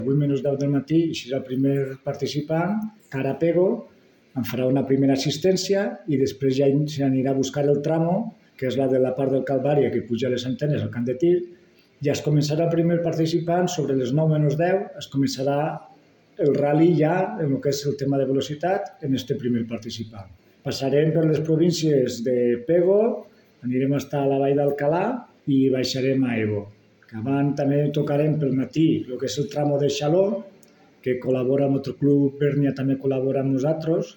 8:10 del matí, i si és el primer participant, cara Pego, em farà una primera assistència i després ja s'anirà a buscar el tramo, que és la de la part del Calvari, que puja les antenes al camp de tir, i es començarà el primer participant, sobre les 9:10, es començarà el rally ja, en el que és el tema de velocitat, en este primer participant. Passarem per les províncies de Pego, anirem a estar a la Vall d'Alcalà i baixarem a Evo. Abans també tocarem pel matí el que és el tramo de Xaló, que col·labora amb el Club Bèrnia, també col·labora amb nosaltres,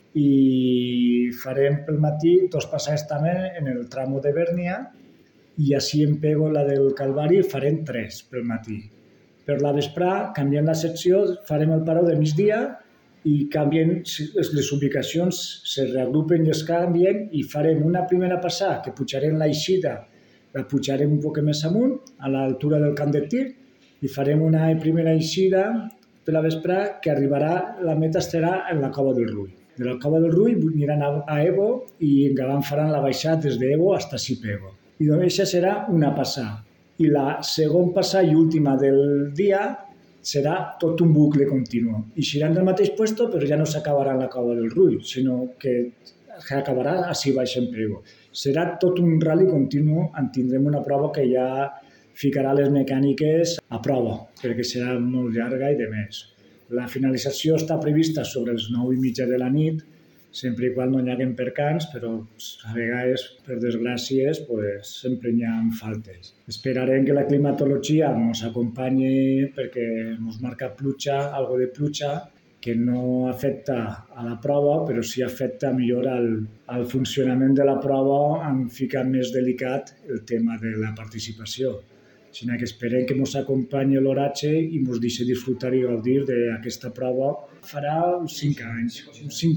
i farem pel matí 2 passades també en el tramo de Bèrnia, i així en Pego, la del Calvari, farem 3 pel matí. Per la vesprà, canviem la secció, farem el paró de migdia i canvien les ubicacions, se reagrupen i es canvien, i farem una primera passada que pujarem l'eixida, la pujarem un poc més amunt, a l'altura del camp de tir, i farem una primera eixida per la vesprà que arribarà, la meta estarà en la Cova del Rull. De la Cova del Rull aniran a Evo i endavant faran la baixada des d'Evo fins a Sipego. I doncs això serà una passada. I la segona passada i última del dia serà tot un bucle continu. Eixiran del mateix lloc, però ja no s'acabarà en la Cova del Rull, sinó que acabarà així baix en Pego. Serà tot un rally continu, en tindrem una prova que ja ficarà les mecàniques a prova, perquè serà molt llarga i de més. La finalització està prevista sobre les 9:30 de la nit, sempre i quan no hi hagi percans, però a vegades, per desgràcies, sempre hi ha faltes. Esperarem que la climatologia ens acompanyi perquè ens marca pluja, algo de pluja, que no afecta a la prova, però sí afecta millor al funcionament de la prova, en ficar més delicat el tema de la participació. Sinó que esperem que ens acompanyi l'oratge i ens deixi disfrutar i gaudir d'aquesta prova. Farà uns 5 anys,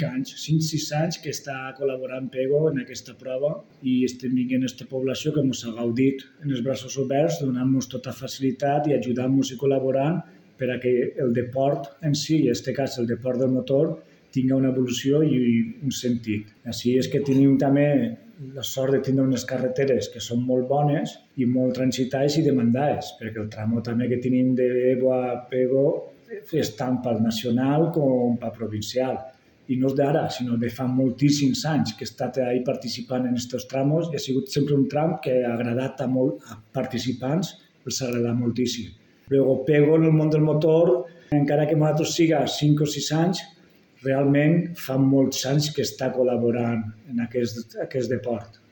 5-6 anys que està col·laborant Pego en aquesta prova i estem vinguent a aquesta població que ens ha gaudit en els braços oberts, donant-nos tota facilitat i ajudant-nos i col·laborant per a que el deport en si, en aquest cas el deport del motor, tingui una evolució i un sentit. Així és que tenim també la sort de tindre unes carreteres que són molt bones i molt transitades i demandades, perquè el tramo també que tenim d'Evo a Pego és tant pel nacional com pel provincial. I no és d'ara, sinó de fa moltíssims anys que he estat ahí participant en aquests tramos i ha sigut sempre un tram que ha agradat a participants, els ha agradat moltíssim. Però Pego en el món del motor, encara que nosaltres siga 5 o 6 anys, realment fa molts anys que està col·laborant en aquest deport.